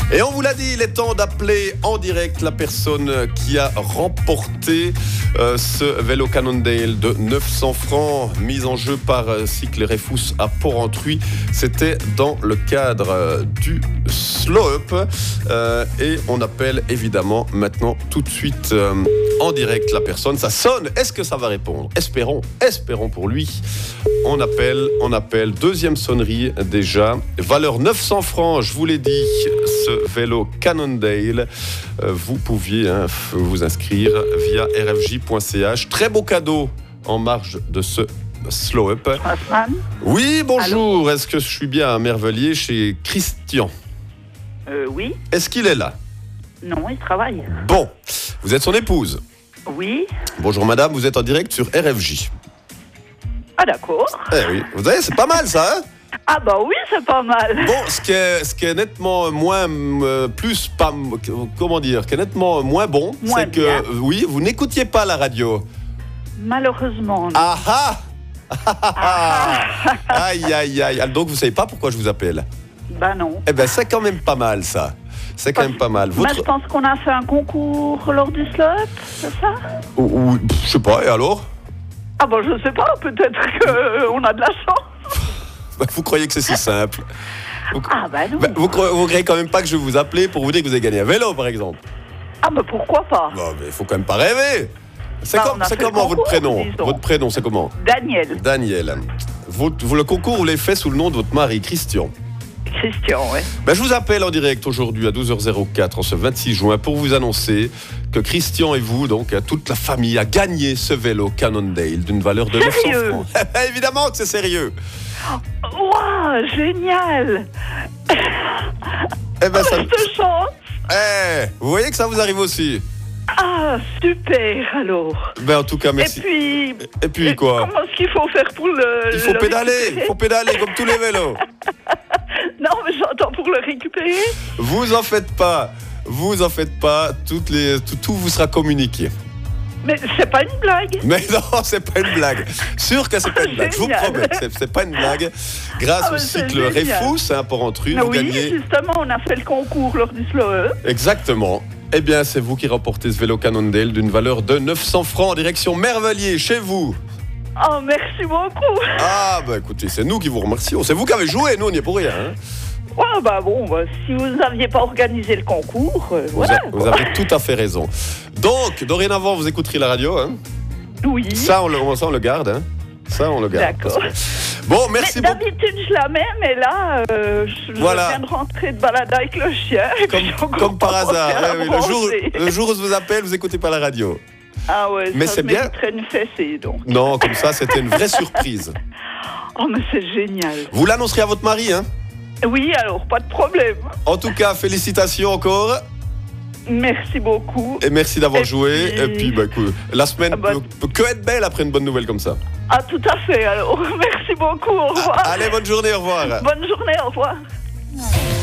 Et on vous l'a dit, il est temps d'appeler en direct la personne qui a remporté ce vélo Cannondale de 900 francs, mis en jeu par Cycle Refous à Port-Entruy. C'était dans le cadre du Slow Up. Et on appelle évidemment maintenant tout de suite en direct la personne. Ça sonne, est-ce que ça va répondre? Espérons pour lui. On appelle, deuxième sonnerie déjà. Valeur 900 francs, je vous l'ai dit, ce vélo Cannondale. Vous pouviez vous inscrire via rfj.ch. Très beau cadeau en marge de ce Slow Up. Oui, bonjour. Allô. Est-ce que je suis bien à Mervelier chez Christian? Oui. Est-ce qu'il est là? Non, il travaille. Bon, vous êtes son épouse? Oui. Bonjour madame, vous êtes en direct sur RFJ. Ah d'accord. Eh oui, vous savez, c'est pas mal ça, hein? Ah bah oui, c'est pas mal. Bon, ce qui est nettement moins qui est nettement moins bon, moins c'est que bien. Oui, vous n'écoutiez pas la radio. Malheureusement. Non. Ah ah. Aïe. Donc vous savez pas pourquoi je vous appelle? Bah non. Eh ben c'est quand même pas mal ça. C'est quand même pas mal. Bah, je pense qu'on a fait un concours lors du Slow Up, c'est ça? Ou je sais pas, et alors? Ah bah je sais pas, peut-être qu'on a de la chance. Vous croyez que c'est si simple? Ah bah non. Vous croyez quand même pas que je vais vous appeler pour vous dire que vous avez gagné un vélo, par exemple? Ah bah pourquoi pas? Non, mais il faut quand même pas rêver. C'est comment votre prénom? Disons. Votre prénom, c'est comment? Daniel. Daniel. Le concours, vous l'avez fait sous le nom de votre mari, Christian. Christian, ouais. Ben, je vous appelle en direct aujourd'hui à 12h04 en ce 26 juin pour vous annoncer que Christian et vous, donc toute la famille, a gagné ce vélo Cannondale d'une valeur de 900 francs. Évidemment que c'est sérieux. Waouh, génial. Eh ben, ça... Cette chance. Vous voyez que ça vous arrive aussi. Ah, super, alors. Ben, en tout cas, merci. Et puis quoi? Comment est-ce qu'il faut faire pour le... Il faut pédaler comme tous les vélos. Non, mais j'entends pour le récupérer. Vous en faites pas. Tout vous sera communiqué. Mais c'est pas une blague. Mais non, c'est pas une blague. Sûr que c'est pas une blague. Je vous promets, c'est pas une blague. Grâce au cycle Refous, Port-Entruy, vous gagnez. Justement, on a fait le concours lors du Slow Up. Exactement. Eh bien, c'est vous qui remportez ce vélo Cannondale d'une valeur de 900 francs en direction Mervelier, chez vous. Oh, merci beaucoup. Ah, bah écoutez, c'est nous qui vous remercions. C'est vous qui avez joué, nous, on n'y est pour rien. Hein. Ouais, bah bon, si vous n'aviez pas organisé le concours, vous avez tout à fait raison. Donc, dorénavant, vous écouterez la radio, hein? Oui. Ça, on le garde, hein? Ça, on le garde. D'accord. Bon, merci beaucoup. D'habitude, je la mets, mais là, je viens de rentrer de balade avec le chien. Comme par hasard. Le jour où je vous appelle, vous n'écoutez pas la radio. Ah ouais, mais ça c'est bien. Une fessée, donc. Non, comme ça, c'était une vraie surprise. Oh, mais c'est génial. Vous l'annoncerez à votre mari, hein? Oui, alors, pas de problème. En tout cas, félicitations encore. Merci beaucoup. Et merci d'avoir joué. Et puis, écoute, la semaine peut que être belle après une bonne nouvelle comme ça. Ah, tout à fait, alors. Merci beaucoup, au revoir. Allez, bonne journée, au revoir. Bonne journée, au revoir.